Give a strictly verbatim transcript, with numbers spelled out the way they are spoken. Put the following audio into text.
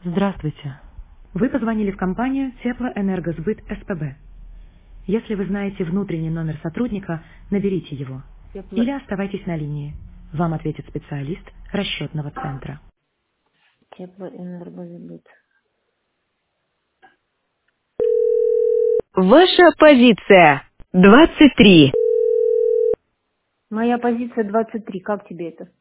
Здравствуйте. Вы позвонили в компанию Теплоэнергосбыт СПБ. Если вы знаете внутренний номер сотрудника, наберите его. Тепло, Или оставайтесь на линии. Вам ответит специалист расчетного центра. теплоэнергосбыт. Ваша позиция двадцать три. Моя позиция двадцать три. Как тебе это?